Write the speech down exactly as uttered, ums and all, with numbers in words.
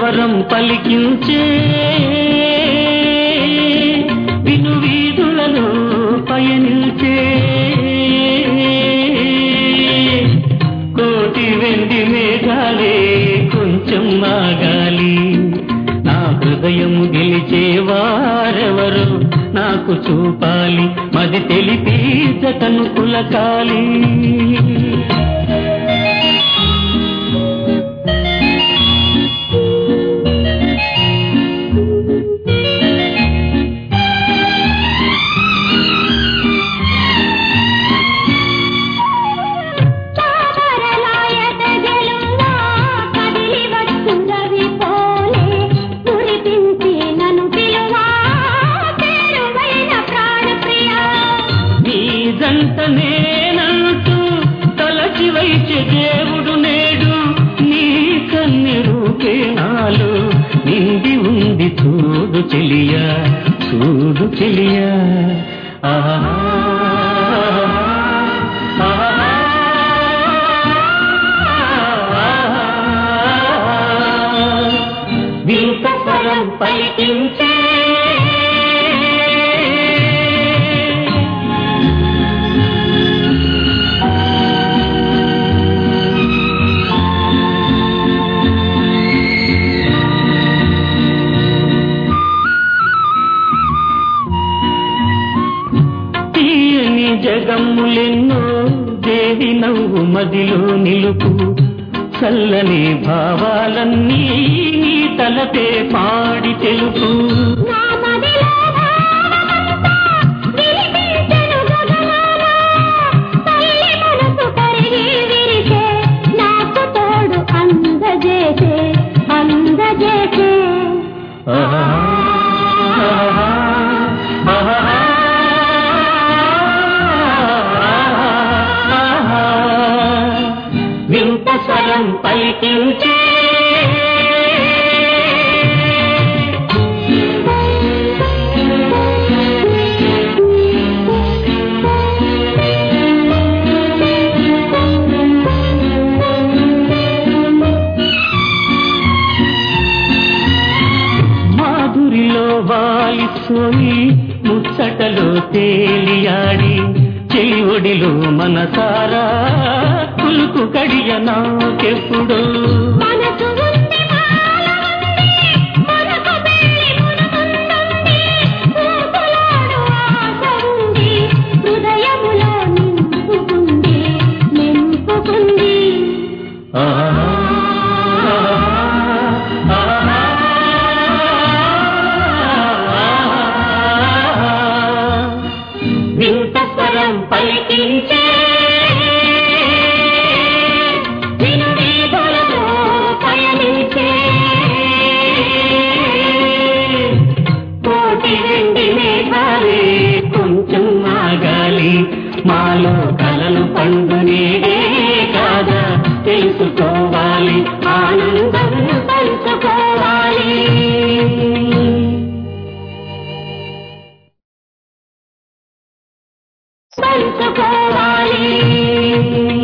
స్వరం పలికించే విను వీధులలో పయనించే కోటి వెండి మేఘాలే కొంచెం ఆగాలి నా హృదయము గెలిచేవారెవరు నాకు చూపాలి మది తెలిపి జతను పులకాలి నేనంటూ తలచి వైచే దేవుడు నేడు నీ కన్నెరూపే నాలో నిండి ఉంది చూడు చెలియా చూడు చెలియా ఆహా వింత స్వరం పలికించే జగములెన్నో దేవి నవ్వు మదిలో నిలుపు చల్లని భావాలన్నీ నీ తలపే పాడి తెలుపు అందజేసే అందజేసే వింత స్వరం పలికించే మాధురిలో వాలిసోయి ముచ్చటలో తేలియాడి చెలిఒడిలో మనసారా కులుకు కడియ నాకెప్పుడు హృదయములో నింపుకుంది నింపుకుంది వింత స్వరం పలికించే విను వీధులలో పయనించే కోటి వెండి మేఘాలే కొంచెం ఆగాలి మాలో కలలు పండునేదే కాదా తెలుసుకోవాలి ఆనందం పంచుకోవాలి పంచుకోవాలి